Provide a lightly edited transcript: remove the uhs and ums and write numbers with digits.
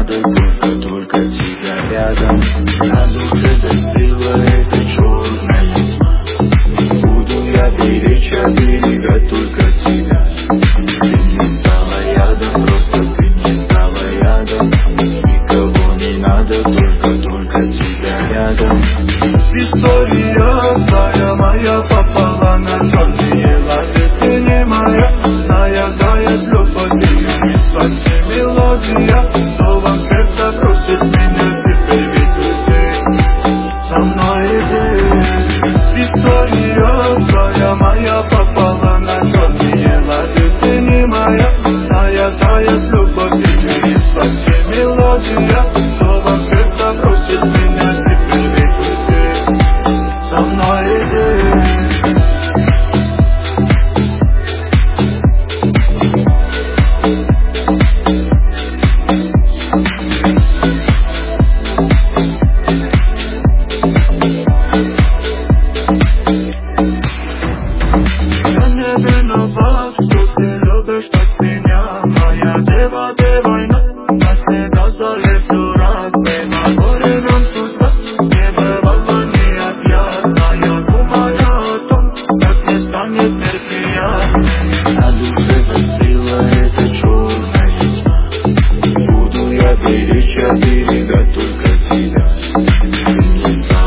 надо только тебя рядом. На душе застыла эта черная тьма. Буду я беречь, оберегать только тебя. Ты не стала ядом, просто ты не стала ядом. Никого не надо, только тебя рядом. История твоя моя попала на черные лады. Ты не моя, зная любовь, не спаси мелодия. Снова в сердце просит меня, теперь ведь ты со мной иди. История твоя моя попала на черные лады. Ты не моя, зная любовь, не спаси мелодия. Снова в сердце просит меня, теперь ведь ты со мной иди. На душе застыла эта черная тьма. Буду я беречь, оберегать только тебя. Ты не стала